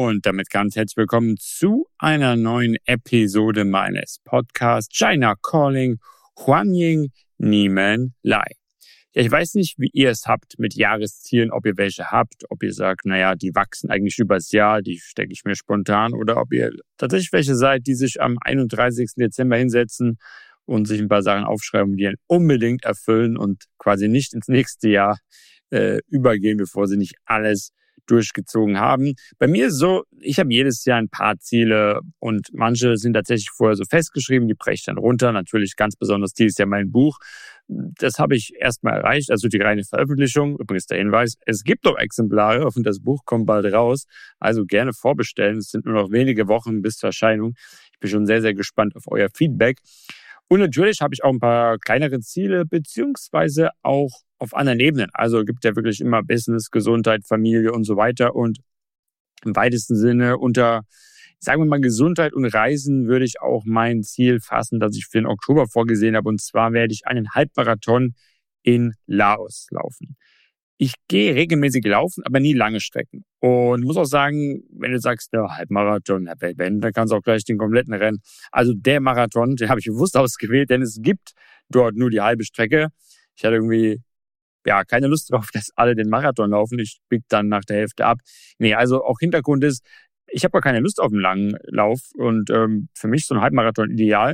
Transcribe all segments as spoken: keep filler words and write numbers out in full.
Und damit ganz herzlich willkommen zu einer neuen Episode meines Podcasts China Calling Huanying Niemen Lai. Ja, ich weiß nicht, wie ihr es habt mit Jahreszielen, ob ihr welche habt, ob ihr sagt, naja, die wachsen eigentlich übers Jahr, die stecke ich mir spontan, oder ob ihr tatsächlich welche seid, die sich am einunddreißigsten Dezember hinsetzen und sich ein paar Sachen aufschreiben, die dann unbedingt erfüllen und quasi nicht ins nächste Jahr äh, übergehen, bevor sie nicht alles durchgezogen haben. Bei mir ist es so, ich habe jedes Jahr ein paar Ziele und manche sind tatsächlich vorher so festgeschrieben, die breche ich dann runter. Natürlich ganz besonders dieses Jahr mein Buch. Das habe ich erstmal erreicht, also die reine Veröffentlichung. Übrigens der Hinweis, es gibt noch Exemplare und das Buch kommt bald raus. Also gerne vorbestellen. Es sind nur noch wenige Wochen bis zur Erscheinung. Ich bin schon sehr, sehr gespannt auf euer Feedback. Und natürlich habe ich auch ein paar kleinere Ziele, beziehungsweise auch auf anderen Ebenen. Also gibt ja wirklich immer Business, Gesundheit, Familie und so weiter. Und im weitesten Sinne unter, sagen wir mal, Gesundheit und Reisen würde ich auch mein Ziel fassen, das ich für den Oktober vorgesehen habe. Und zwar werde ich einen Halbmarathon in Laos laufen. Ich gehe regelmäßig laufen, aber nie lange Strecken. Und muss auch sagen, wenn du sagst, ja, Halbmarathon, wenn, dann kannst du auch gleich den kompletten rennen. Also der Marathon, den habe ich bewusst ausgewählt, denn es gibt dort nur die halbe Strecke. Ich hatte irgendwie ja keine Lust drauf, dass alle den Marathon laufen. Ich bieg dann nach der Hälfte ab. Nee, also auch Hintergrund ist, ich habe gar keine Lust auf einen langen Lauf. Und ähm, für mich ist so ein Halbmarathon ideal.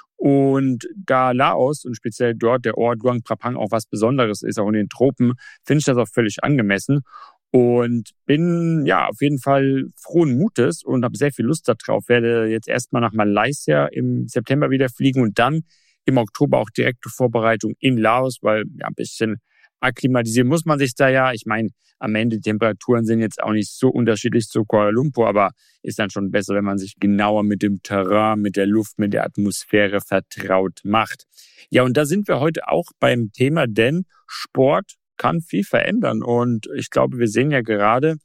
Und da Laos und speziell dort der Ort Luang Prabang auch was Besonderes ist, auch in den Tropen, finde ich das auch völlig angemessen. Und bin ja auf jeden Fall frohen Mutes und habe sehr viel Lust darauf. Werde jetzt erstmal nach Malaysia im September wieder fliegen und dann im Oktober auch direkte Vorbereitung in Laos, weil ja ein bisschen akklimatisieren muss man sich da ja. Ich meine, am Ende die Temperaturen sind jetzt auch nicht so unterschiedlich zu Kuala Lumpur, aber ist dann schon besser, wenn man sich genauer mit dem Terrain, mit der Luft, mit der Atmosphäre vertraut macht. Ja, und da sind wir heute auch beim Thema, denn Sport kann viel verändern. Und ich glaube, wir sehen ja gerade,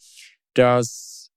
dass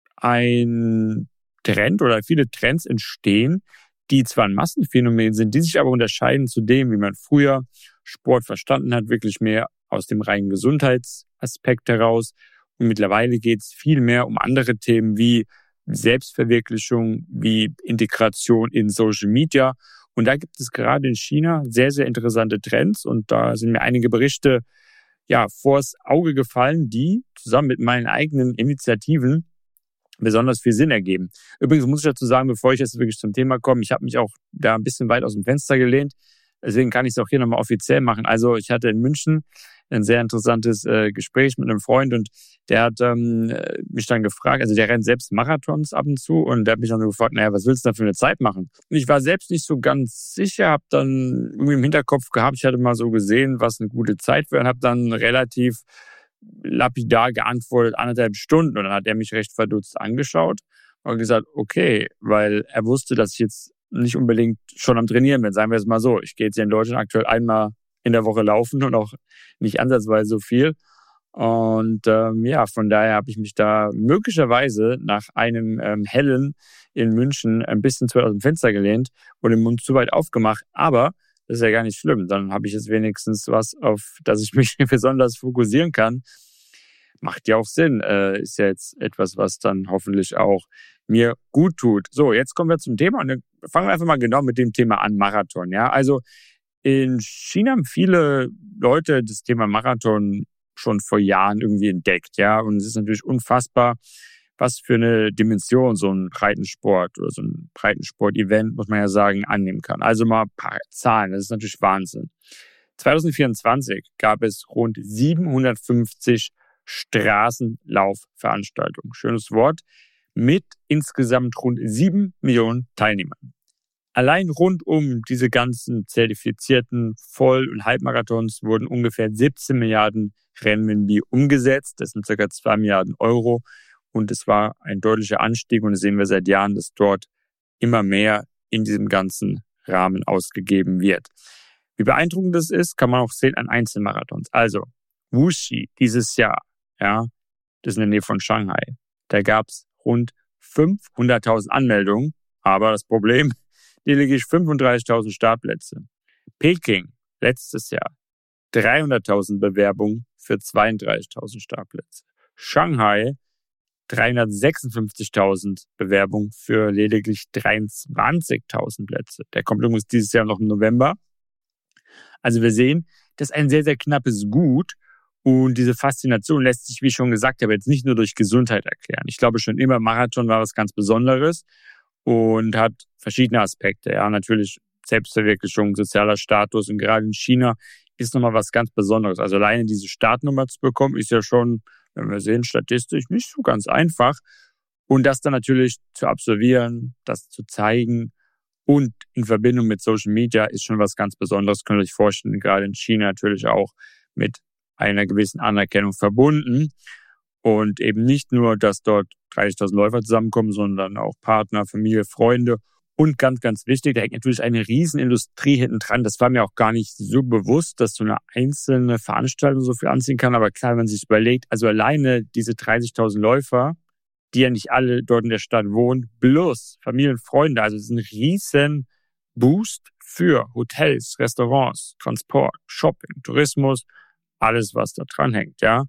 ein Trend oder viele Trends entstehen, die zwar ein Massenphänomen sind, die sich aber unterscheiden zu dem, wie man früher Sport verstanden hat, wirklich mehr aus dem reinen Gesundheitsaspekt heraus. Und mittlerweile geht es viel mehr um andere Themen wie Selbstverwirklichung, wie Integration in Social Media. Und da gibt es gerade in China sehr, sehr interessante Trends. Und da sind mir einige Berichte ja vors Auge gefallen, die zusammen mit meinen eigenen Initiativen besonders viel Sinn ergeben. Übrigens muss ich dazu sagen, bevor ich jetzt wirklich zum Thema komme, ich habe mich auch da ein bisschen weit aus dem Fenster gelehnt. Deswegen kann ich es auch hier nochmal offiziell machen. Also ich hatte in München ein sehr interessantes äh, Gespräch mit einem Freund und der hat ähm, mich dann gefragt, also der rennt selbst Marathons ab und zu und der hat mich dann so gefragt, naja, was willst du da für eine Zeit machen? Und ich war selbst nicht so ganz sicher, habe dann irgendwie im Hinterkopf gehabt, ich hatte mal so gesehen, was eine gute Zeit wäre und habe dann relativ lapidar geantwortet, anderthalb Stunden. Und dann hat er mich recht verdutzt angeschaut und gesagt, okay, weil er wusste, dass ich jetzt nicht unbedingt schon am Trainieren bin. Sagen wir es mal so, ich gehe jetzt hier in Deutschland aktuell einmal in der Woche laufen und auch nicht ansatzweise so viel. Und ähm, ja, von daher habe ich mich da möglicherweise nach einem ähm, Hellen in München ein bisschen zu weit aus dem Fenster gelehnt und den Mund zu weit aufgemacht. Aber das ist ja gar nicht schlimm. Dann habe ich jetzt wenigstens was, auf das ich mich besonders fokussieren kann. Macht ja auch Sinn. Äh, ist ja jetzt etwas, was dann hoffentlich auch mir gut tut. So, jetzt kommen wir zum Thema und dann fangen wir einfach mal genau mit dem Thema an, Marathon. Ja, also in China haben viele Leute das Thema Marathon schon vor Jahren irgendwie entdeckt. Ja, und es ist natürlich unfassbar, was für eine Dimension so ein Breitensport oder so ein Breitensport-Event, muss man ja sagen, annehmen kann. Also mal ein paar Zahlen, das ist natürlich Wahnsinn. zwanzig vierundzwanzig gab es rund siebenhundertfünfzig Straßenlaufveranstaltungen. Schönes Wort. Mit insgesamt rund sieben Millionen Teilnehmern. Allein rund um diese ganzen zertifizierten Voll- und Halbmarathons wurden ungefähr siebzehn Milliarden Renminbi umgesetzt. Das sind ca. zwei Milliarden Euro. Und es war ein deutlicher Anstieg und das sehen wir seit Jahren, dass dort immer mehr in diesem ganzen Rahmen ausgegeben wird. Wie beeindruckend das ist, kann man auch sehen an Einzelmarathons. Also Wuxi dieses Jahr, ja, das ist in der Nähe von Shanghai. Da gab es rund fünfhunderttausend Anmeldungen, aber das Problem, die lediglich fünfunddreißigtausend Startplätze. Peking letztes Jahr dreihunderttausend Bewerbungen für zweiunddreißigtausend Startplätze. Shanghai dreihundertsechsundfünfzigtausend Bewerbungen für lediglich dreiundzwanzigtausend Plätze. Der kommt übrigens dieses Jahr noch im November. Also wir sehen, das ist ein sehr, sehr knappes Gut. Und diese Faszination lässt sich, wie ich schon gesagt habe, jetzt nicht nur durch Gesundheit erklären. Ich glaube schon immer, Marathon war was ganz Besonderes und hat verschiedene Aspekte. Ja, natürlich Selbstverwirklichung, sozialer Status, und gerade in China ist nochmal was ganz Besonderes. Also alleine diese Startnummer zu bekommen, ist ja schon, wenn wir sehen, statistisch nicht so ganz einfach. Und das dann natürlich zu absolvieren, das zu zeigen und in Verbindung mit Social Media ist schon was ganz Besonderes. Könnt ihr euch vorstellen, gerade in China natürlich auch mit einer gewissen Anerkennung verbunden. Und eben nicht nur, dass dort dreißigtausend Läufer zusammenkommen, sondern auch Partner, Familie, Freunde. Und ganz, ganz wichtig, da hängt natürlich eine Riesenindustrie hinten dran. Das war mir auch gar nicht so bewusst, dass so eine einzelne Veranstaltung so viel anziehen kann. Aber klar, wenn man sich überlegt, also alleine diese dreißigtausend Läufer, die ja nicht alle dort in der Stadt wohnen, plus Familien, Freunde. Also es ist ein riesen Boost für Hotels, Restaurants, Transport, Shopping, Tourismus, alles, was da dran hängt, ja.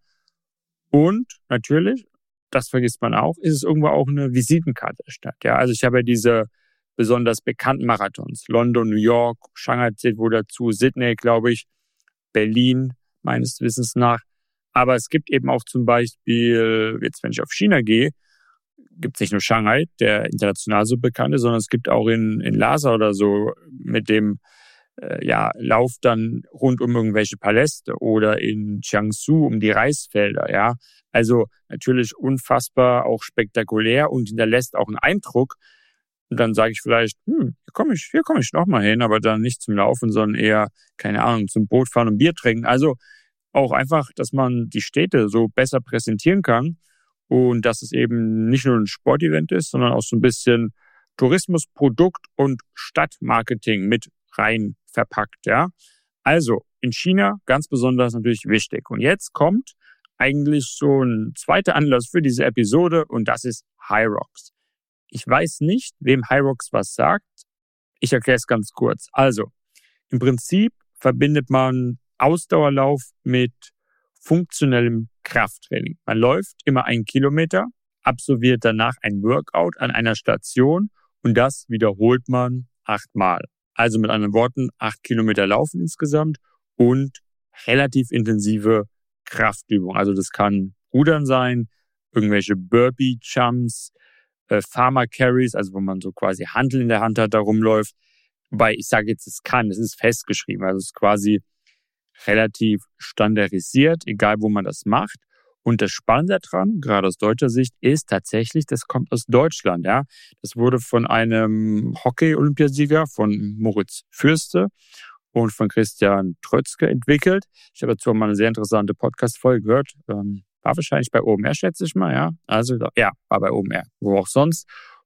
Und natürlich, das vergisst man auch, ist es irgendwo auch eine Visitenkarte der Stadt, ja. Also ich habe ja diese besonders bekannten Marathons. London, New York, Shanghai zählt wohl dazu, Sydney, glaube ich, Berlin, meines Wissens nach. Aber es gibt eben auch zum Beispiel, jetzt wenn ich auf China gehe, gibt es nicht nur Shanghai, der international so bekannt ist, sondern es gibt auch in, in Lhasa oder so mit dem äh, ja, Lauf dann rund um irgendwelche Paläste oder in Jiangsu um die Reisfelder, ja. Also natürlich unfassbar auch spektakulär und hinterlässt auch einen Eindruck. Und dann sage ich vielleicht, hm, hier komme ich, hier komme ich nochmal hin, aber dann nicht zum Laufen, sondern eher, keine Ahnung, zum Boot fahren und Bier trinken. Also auch einfach, dass man die Städte so besser präsentieren kann und dass es eben nicht nur ein Sportevent ist, sondern auch so ein bisschen Tourismus, Produkt und Stadtmarketing mit rein verpackt, ja. Also in China ganz besonders natürlich wichtig. Und jetzt kommt eigentlich so ein zweiter Anlass für diese Episode und das ist HYROX. Ich weiß nicht, wem HYROX was sagt. Ich erkläre es ganz kurz. Also, im Prinzip verbindet man Ausdauerlauf mit funktionellem Krafttraining. Man läuft immer einen Kilometer, absolviert danach ein Workout an einer Station und das wiederholt man achtmal. Also mit anderen Worten, acht Kilometer laufen insgesamt und relativ intensive Kraftübung. Also das kann Rudern sein, irgendwelche Burpee-Jumps, äh, Farmer-Carries, also wo man so quasi Hanteln in der Hand hat, da rumläuft. Wobei ich sage jetzt, es kann, es ist festgeschrieben. Also es ist quasi relativ standardisiert, egal wo man das macht. Und das Spannende daran, gerade aus deutscher Sicht, ist tatsächlich, das kommt aus Deutschland. Ja, das wurde von einem Hockey-Olympiasieger, von Moritz Fürste und von Christian Trötzke entwickelt. Ich habe dazu mal eine sehr interessante Podcast-Folge gehört. Ähm, war wahrscheinlich bei O M R, schätze ich mal. Ja, also ja, war bei O M R, wo auch sonst.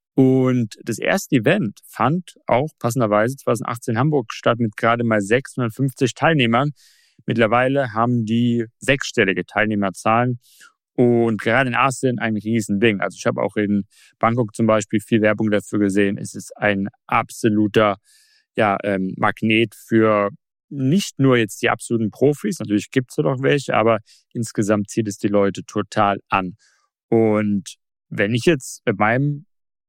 Und das erste Event fand auch passenderweise zwanzig achtzehn in Hamburg statt mit gerade mal sechshundertfünfzig Teilnehmern. Mittlerweile haben die sechsstellige Teilnehmerzahlen und gerade in Asien ein Riesending. Also ich habe auch in Bangkok zum Beispiel viel Werbung dafür gesehen. Es ist ein absoluter ja, ähm, Magnet für nicht nur jetzt die absoluten Profis, natürlich gibt es da doch welche, aber insgesamt zieht es die Leute total an. Und wenn ich jetzt mit meinem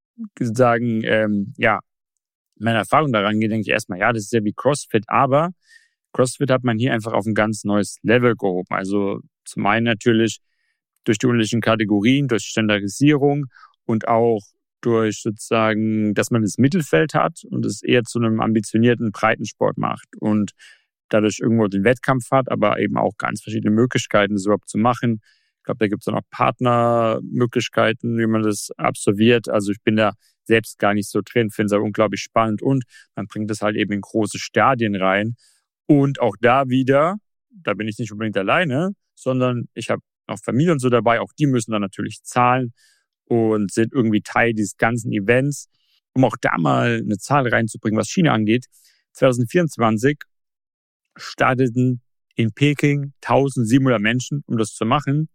sagen, ähm, ja, meine Erfahrung daran gehe, denke ich erstmal, ja, das ist ja wie CrossFit, aber CrossFit hat man hier einfach auf ein ganz neues Level gehoben. Also zum einen natürlich durch die unterschiedlichen Kategorien, durch Standardisierung und auch durch sozusagen, dass man das Mittelfeld hat und es eher zu einem ambitionierten Breitensport macht und dadurch irgendwo den Wettkampf hat, aber eben auch ganz verschiedene Möglichkeiten, das überhaupt zu machen. Ich glaube, da gibt es dann auch Partnermöglichkeiten, wie man das absolviert. Also ich bin da selbst gar nicht so drin, finde es aber unglaublich spannend und man bringt das halt eben in große Stadien rein. Und auch da wieder, da bin ich nicht unbedingt alleine, sondern ich habe auch Familie und so dabei, auch die müssen dann natürlich zahlen und sind irgendwie Teil dieses ganzen Events. Um auch da mal eine Zahl reinzubringen, was China angeht, zwanzig vierundzwanzig starteten in Peking eintausendsiebenhundert Menschen, um das zu machen.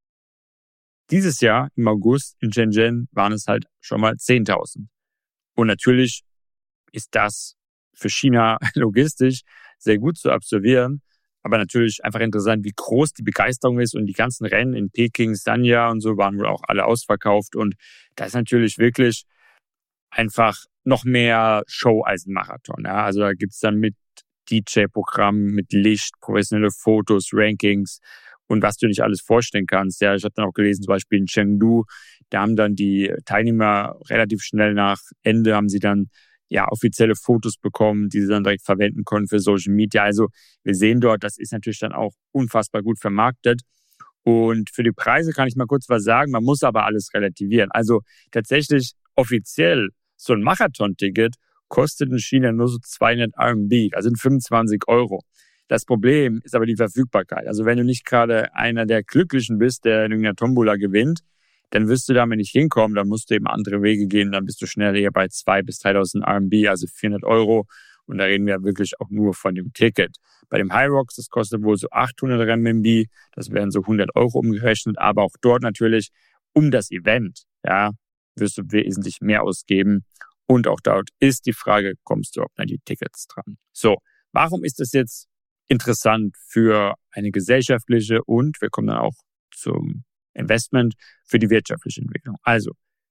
Dieses Jahr im August in Shenzhen waren es halt schon mal zehntausend. Und natürlich ist das für China logistisch sehr gut zu absolvieren. Aber natürlich einfach interessant, wie groß die Begeisterung ist und die ganzen Rennen in Peking, Sanya und so waren wohl auch alle ausverkauft und da ist natürlich wirklich einfach noch mehr Show als ein Marathon. Ja? Also da gibt's dann mit D J-Programm, mit Licht, professionelle Fotos, Rankings und was du nicht alles vorstellen kannst. Ja, ich habe dann auch gelesen, zum Beispiel in Chengdu, da haben dann die Teilnehmer relativ schnell nach Ende haben sie dann ja offizielle Fotos bekommen, die sie dann direkt verwenden konnten für Social Media. Also wir sehen dort, das ist natürlich dann auch unfassbar gut vermarktet. Und für die Preise kann ich mal kurz was sagen, man muss aber alles relativieren. Also tatsächlich offiziell so ein Marathon-Ticket kostet in China nur so zweihundert R M B, also fünfundzwanzig Euro. Das Problem ist aber die Verfügbarkeit. Also wenn du nicht gerade einer der Glücklichen bist, der in irgendeiner Tombola gewinnt, dann wirst du damit nicht hinkommen, dann musst du eben andere Wege gehen, dann bist du schnell eher bei zweitausend bis dreitausend R M B, also vierhundert Euro. Und da reden wir wirklich auch nur von dem Ticket. Bei dem Hyrox, das kostet wohl so achthundert R M B, das wären so hundert Euro umgerechnet, aber auch dort natürlich um das Event, ja, wirst du wesentlich mehr ausgeben. Und auch dort ist die Frage, kommst du auch an die Tickets dran? So, warum ist das jetzt interessant für eine gesellschaftliche und, wir kommen dann auch zum Investment, für die wirtschaftliche Entwicklung? Also,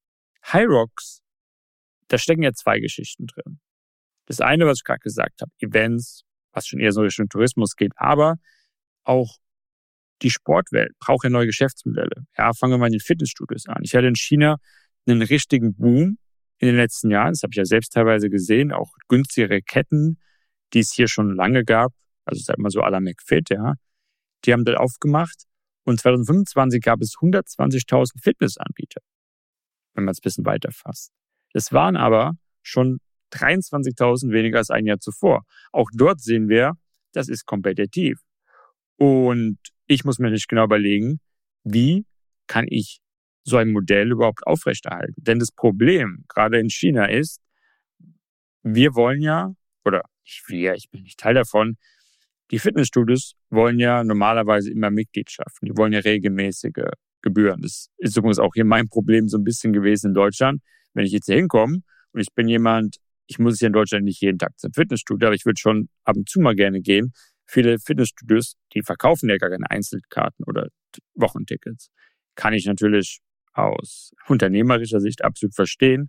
Hyrox, da stecken ja zwei Geschichten drin. Das eine, was ich gerade gesagt habe, Events, was schon eher so Richtung Tourismus geht, aber auch die Sportwelt braucht ja neue Geschäftsmodelle. Ja, fangen wir mal in den Fitnessstudios an. Ich hatte in China einen richtigen Boom in den letzten Jahren. Das habe ich ja selbst teilweise gesehen. Auch günstigere Ketten, die es hier schon lange gab. Also sag mal so à la McFit, ja. Die haben dort aufgemacht. Und zwanzig fünfundzwanzig gab es hundertzwanzigtausend Fitnessanbieter, wenn man es ein bisschen weiter fasst. Das waren aber schon dreiundzwanzigtausend weniger als ein Jahr zuvor. Auch dort sehen wir, das ist kompetitiv. Und ich muss mir nicht genau überlegen, wie kann ich so ein Modell überhaupt aufrechterhalten? Denn das Problem, gerade in China, ist, wir wollen ja, oder ich wir, ich bin nicht Teil davon, die Fitnessstudios wollen ja normalerweise immer Mitgliedschaften. Die wollen ja regelmäßige Gebühren. Das ist übrigens auch hier mein Problem so ein bisschen gewesen in Deutschland. Wenn ich jetzt hier hinkomme und ich bin jemand, ich muss hier in Deutschland nicht jeden Tag zum Fitnessstudio, aber ich würde schon ab und zu mal gerne gehen. Viele Fitnessstudios, die verkaufen ja gar keine Einzelkarten oder Wochentickets. Kann ich natürlich aus unternehmerischer Sicht absolut verstehen.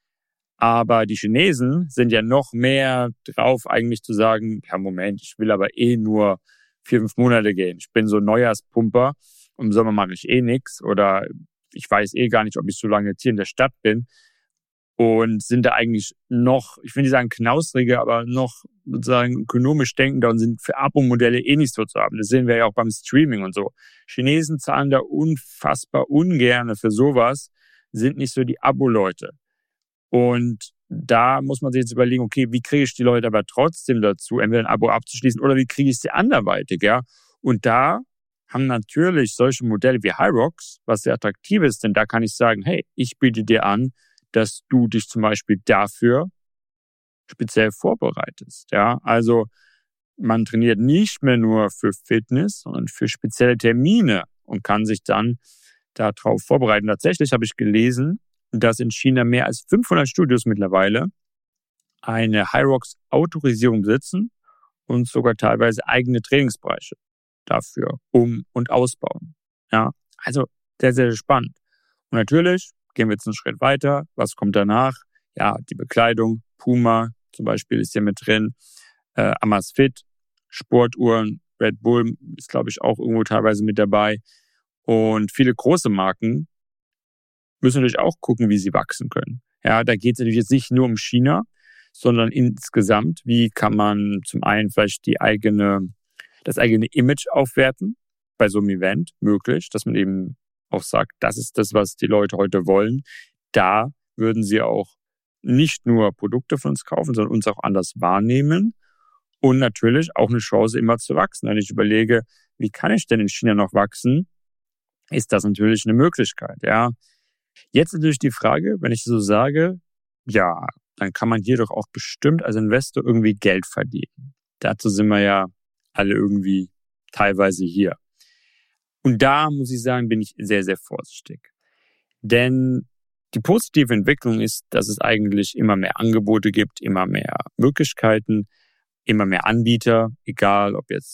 Aber die Chinesen sind ja noch mehr drauf, eigentlich zu sagen, ja Moment, ich will aber eh nur vier, fünf Monate gehen. Ich bin so ein Neujahrspumper, im Sommer mache ich eh nichts oder ich weiß eh gar nicht, ob ich so lange jetzt hier in der Stadt bin. Und sind da eigentlich noch, ich will nicht sagen knausriger, aber noch sozusagen ökonomisch denkender und sind für Abo-Modelle eh nicht so zu haben. Das sehen wir ja auch beim Streaming und so. Chinesen zahlen da unfassbar ungerne für sowas, sind nicht so die Abo-Leute. Und da muss man sich jetzt überlegen, okay, wie kriege ich die Leute aber trotzdem dazu, entweder ein Abo abzuschließen oder wie kriege ich sie anderweitig, ja? Und da haben natürlich solche Modelle wie Hyrox, was sehr attraktiv ist, denn da kann ich sagen, hey, ich biete dir an, dass du dich zum Beispiel dafür speziell vorbereitest. Ja, also man trainiert nicht mehr nur für Fitness, sondern für spezielle Termine und kann sich dann darauf vorbereiten. Tatsächlich habe ich gelesen, dass in China mehr als fünfhundert Studios mittlerweile eine Hyrox-Autorisierung besitzen und sogar teilweise eigene Trainingsbereiche dafür um- und ausbauen. Ja, also sehr, sehr spannend. Und natürlich gehen wir jetzt einen Schritt weiter. Was kommt danach? Ja, die Bekleidung. Puma zum Beispiel ist hier mit drin. Äh, Amazfit, Sportuhren, Red Bull ist, glaube ich, auch irgendwo teilweise mit dabei. Und viele große Marken müssen natürlich auch gucken, wie sie wachsen können. Ja, da geht es natürlich jetzt nicht nur um China, sondern insgesamt, wie kann man zum einen vielleicht die eigene, das eigene Image aufwerten bei so einem Event möglich, dass man eben auch sagt, das ist das, was die Leute heute wollen. Da würden sie auch nicht nur Produkte von uns kaufen, sondern uns auch anders wahrnehmen und natürlich auch eine Chance, immer zu wachsen. Wenn ich überlege, wie kann ich denn in China noch wachsen, ist das natürlich eine Möglichkeit. Ja. Jetzt natürlich die Frage, wenn ich so sage, ja, dann kann man hier doch auch bestimmt als Investor irgendwie Geld verdienen. Dazu sind wir ja alle irgendwie teilweise hier. Und da, muss ich sagen, bin ich sehr, sehr vorsichtig. Denn die positive Entwicklung ist, dass es eigentlich immer mehr Angebote gibt, immer mehr Möglichkeiten, immer mehr Anbieter, egal ob jetzt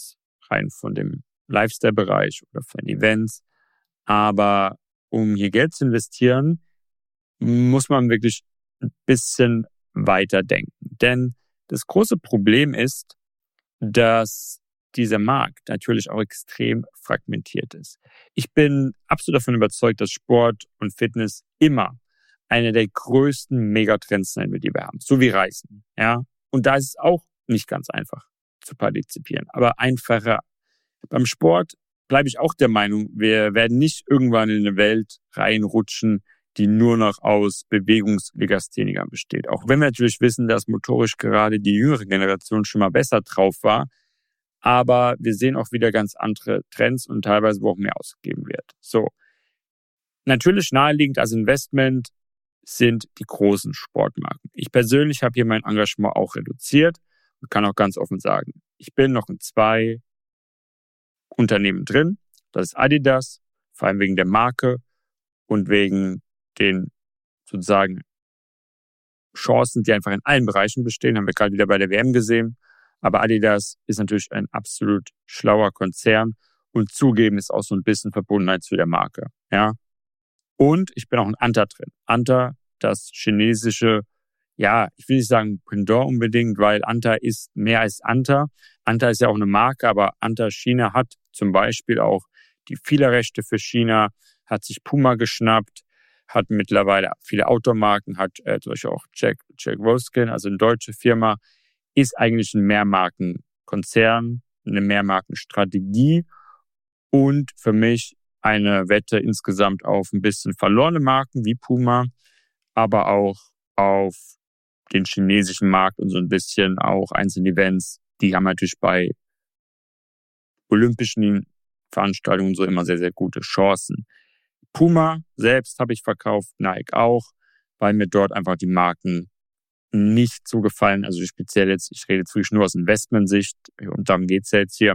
rein von dem Lifestyle-Bereich oder von Events. Aber um hier Geld zu investieren, muss man wirklich ein bisschen weiter denken. Denn das große Problem ist, dass dieser Markt natürlich auch extrem fragmentiert ist. Ich bin absolut davon überzeugt, dass Sport und Fitness immer eine der größten Megatrends sein wird, die wir haben. So wie Reisen. Ja? Und da ist es auch nicht ganz einfach zu partizipieren, aber einfacher. Beim Sport bleibe ich auch der Meinung, wir werden nicht irgendwann in eine Welt reinrutschen, die nur noch aus Bewegungslegasthenikern besteht. Auch wenn wir natürlich wissen, dass motorisch gerade die jüngere Generation schon mal besser drauf war. Aber wir sehen auch wieder ganz andere Trends und teilweise, wo auch mehr ausgegeben wird. So. Natürlich naheliegend als Investment sind die großen Sportmarken. Ich persönlich habe hier mein Engagement auch reduziert und kann auch ganz offen sagen, ich bin noch in zwei Unternehmen drin. Das ist Adidas, vor allem wegen der Marke und wegen den sozusagen Chancen, die einfach in allen Bereichen bestehen, haben wir gerade wieder bei der W M gesehen. Aber Adidas ist natürlich ein absolut schlauer Konzern und zugeben ist auch so ein bisschen Verbundenheit zu der Marke. Ja. Und ich bin auch in Anta drin. Anta, das chinesische, ja, ich will nicht sagen Pendant unbedingt, weil Anta ist mehr als Anta. Anta ist ja auch eine Marke, aber Anta China hat zum Beispiel auch die Fehlerrechte für China, hat sich Puma geschnappt, hat mittlerweile viele Automarken, hat äh, zum Beispiel auch Jack, Jack Wolfskin, also eine deutsche Firma, ist eigentlich ein Mehrmarkenkonzern, eine Mehrmarkenstrategie und für mich eine Wette insgesamt auf ein bisschen verlorene Marken wie Puma, aber auch auf den chinesischen Markt und so ein bisschen auch einzelne Events, die haben natürlich bei olympischen Veranstaltungen so immer sehr, sehr gute Chancen. Puma selbst habe ich verkauft, Nike auch, weil mir dort einfach die Marken nicht so gefallen. Also speziell jetzt, ich rede jetzt wirklich nur aus Investmentsicht und darum geht's ja jetzt hier.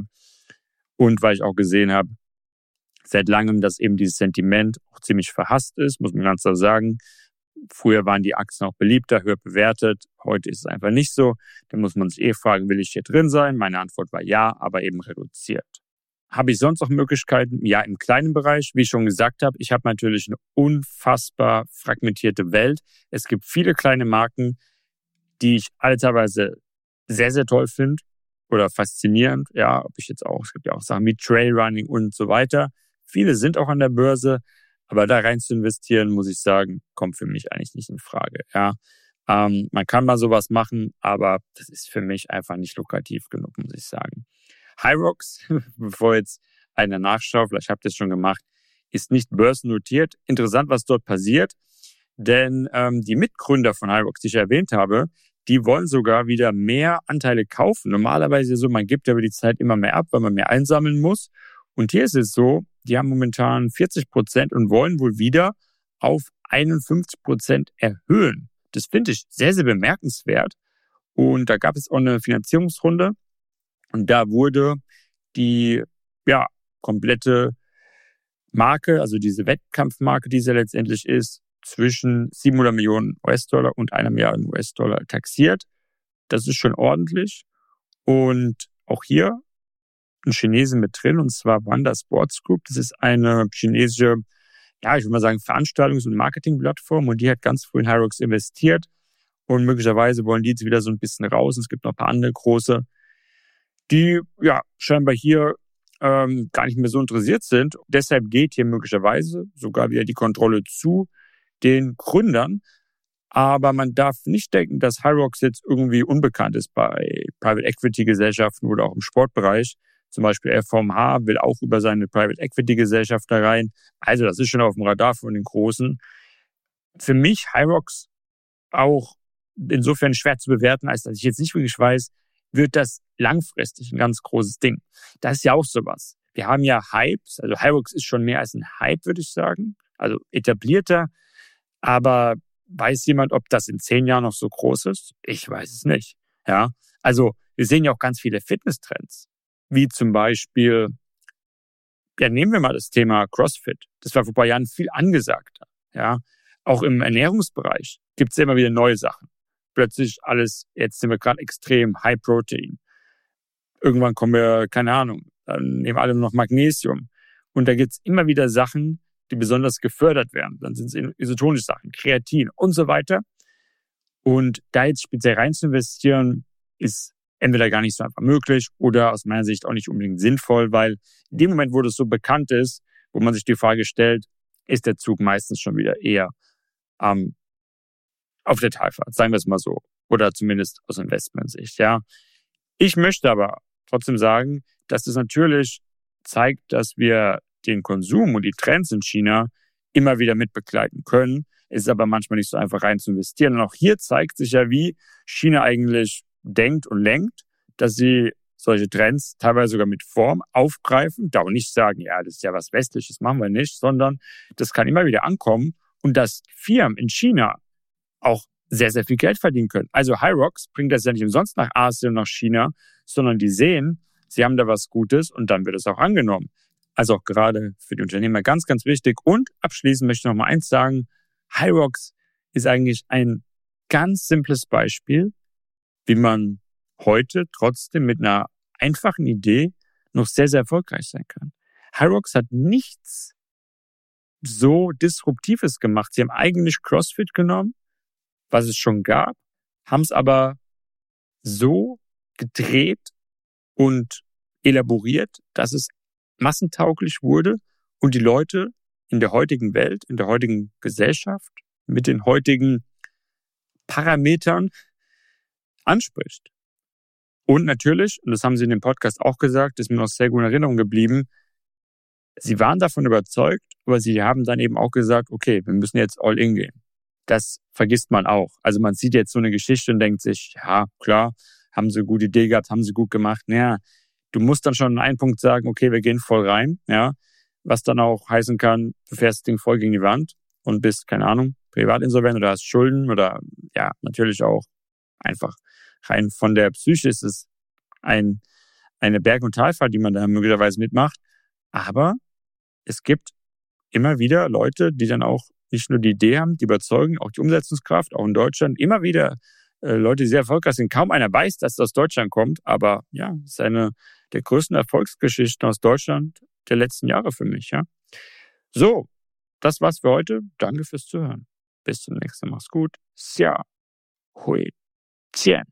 Und weil ich auch gesehen habe, seit langem, dass eben dieses Sentiment auch ziemlich verhasst ist, muss man ganz klar sagen. Früher waren die Aktien auch beliebter, höher bewertet. Heute ist es einfach nicht so. Da muss man sich eh fragen, will ich hier drin sein? Meine Antwort war ja, aber eben reduziert. Habe ich sonst noch Möglichkeiten? Ja, im kleinen Bereich. Wie ich schon gesagt habe, ich habe natürlich eine unfassbar fragmentierte Welt. Es gibt viele kleine Marken, die ich alle teilweise sehr, sehr toll finde oder faszinierend. Ja, ob ich jetzt auch, es gibt ja auch Sachen wie Trailrunning und so weiter. Viele sind auch an der Börse, aber da rein zu investieren, muss ich sagen, kommt für mich eigentlich nicht in Frage. Ja, ähm, man kann mal sowas machen, aber das ist für mich einfach nicht lukrativ genug, muss ich sagen. Hyrox, bevor jetzt einer nachschaut, vielleicht habt ihr es schon gemacht, ist nicht börsennotiert. Interessant, was dort passiert, denn ähm, die Mitgründer von Hyrox, die ich erwähnt habe, die wollen sogar wieder mehr Anteile kaufen. Normalerweise so, man gibt ja über die Zeit immer mehr ab, weil man mehr einsammeln muss. Und hier ist es so, die haben momentan vierzig Prozent und wollen wohl wieder auf einundfünfzig Prozent erhöhen. Das finde ich sehr, sehr bemerkenswert. Und da gab es auch eine Finanzierungsrunde. Und da wurde die ja komplette Marke, also diese Wettkampfmarke, die sie ja letztendlich ist, zwischen siebenhundert Millionen U S-Dollar und einer Milliarde U S-Dollar taxiert. Das ist schon ordentlich. Und auch hier ein Chinesen mit drin, und zwar Wanda Sports Group. Das ist eine chinesische, ja, ich würde mal sagen, Veranstaltungs- und Marketingplattform. Und die hat ganz früh in Hyrox investiert. Und möglicherweise wollen die jetzt wieder so ein bisschen raus. Es gibt noch ein paar andere große, die ja scheinbar hier ähm, gar nicht mehr so interessiert sind. Deshalb geht hier möglicherweise sogar wieder die Kontrolle zu den Gründern. Aber man darf nicht denken, dass Hyrox jetzt irgendwie unbekannt ist bei Private Equity Gesellschaften oder auch im Sportbereich. Zum Beispiel R V M H will auch über seine Private Equity Gesellschaft da rein. Also das ist schon auf dem Radar von den Großen. Für mich Hyrox auch insofern schwer zu bewerten, als dass ich jetzt nicht wirklich weiß, wird das langfristig ein ganz großes Ding. Das ist ja auch sowas. Wir haben ja Hypes, also Hyrox ist schon mehr als ein Hype, würde ich sagen. Also etablierter. Aber weiß jemand, ob das in zehn Jahren noch so groß ist? Ich weiß es nicht. Ja, also wir sehen ja auch ganz viele Fitnesstrends, wie zum Beispiel, ja, nehmen wir mal das Thema CrossFit. Das war vor ein paar Jahren viel angesagter. Ja, auch im Ernährungsbereich gibt es immer wieder neue Sachen. Plötzlich alles, jetzt sind wir gerade extrem High Protein. Irgendwann kommen wir, keine Ahnung, dann nehmen alle nur noch Magnesium. Und da gibt's immer wieder Sachen, die besonders gefördert werden. Dann sind es isotonische Sachen, Kreatin und so weiter. Und da jetzt speziell rein zu investieren, ist entweder gar nicht so einfach möglich oder aus meiner Sicht auch nicht unbedingt sinnvoll, weil in dem Moment, wo das so bekannt ist, wo man sich die Frage stellt, ist der Zug meistens schon wieder eher ähm, auf der Talfahrt, sagen wir es mal so. Oder zumindest aus Investmentsicht, ja. Ich möchte aber trotzdem sagen, dass das natürlich zeigt, dass wir den Konsum und die Trends in China immer wieder mitbegleiten können. Es ist aber manchmal nicht so einfach rein zu investieren. Und auch hier zeigt sich ja, wie China eigentlich denkt und lenkt, dass sie solche Trends teilweise sogar mit Form aufgreifen, da auch nicht sagen, ja, das ist ja was Westliches, machen wir nicht, sondern das kann immer wieder ankommen und dass Firmen in China auch sehr, sehr viel Geld verdienen können. Also HYROX bringt das ja nicht umsonst nach Asien und nach China, sondern die sehen, sie haben da was Gutes und dann wird es auch angenommen. Also auch gerade für die Unternehmer ganz, ganz wichtig. Und abschließend möchte ich noch mal eins sagen, HYROX ist eigentlich ein ganz simples Beispiel, wie man heute trotzdem mit einer einfachen Idee noch sehr, sehr erfolgreich sein kann. HYROX hat nichts so Disruptives gemacht. Sie haben eigentlich CrossFit genommen, was es schon gab, haben es aber so gedreht und elaboriert, dass es massentauglich wurde und die Leute in der heutigen Welt, in der heutigen Gesellschaft mit den heutigen Parametern anspricht. Und natürlich, und das haben Sie in dem Podcast auch gesagt, ist mir noch sehr gut in Erinnerung geblieben, Sie waren davon überzeugt, aber Sie haben dann eben auch gesagt, okay, wir müssen jetzt all in gehen. Das vergisst man auch. Also man sieht jetzt so eine Geschichte und denkt sich, ja, klar, haben Sie eine gute Idee gehabt, haben Sie gut gemacht. Naja, du musst dann schon an einen Punkt sagen, okay, wir gehen voll rein, ja, was dann auch heißen kann, du fährst das Ding voll gegen die Wand und bist, keine Ahnung, privatinsolvent oder hast Schulden oder ja, natürlich auch einfach rein von der Psyche ist es ein, eine Berg- und Talfahrt, die man da möglicherweise mitmacht. Aber es gibt immer wieder Leute, die dann auch nicht nur die Idee haben, die überzeugen, auch die Umsetzungskraft, auch in Deutschland, immer wieder äh, Leute, die sehr erfolgreich sind. Kaum einer weiß, dass das aus Deutschland kommt, aber ja, es ist eine der größten Erfolgsgeschichten aus Deutschland der letzten Jahre für mich. Ja. So, das war's für heute. Danke fürs Zuhören. Bis zum nächsten Mal. Mach's gut. Xia Hui Jian.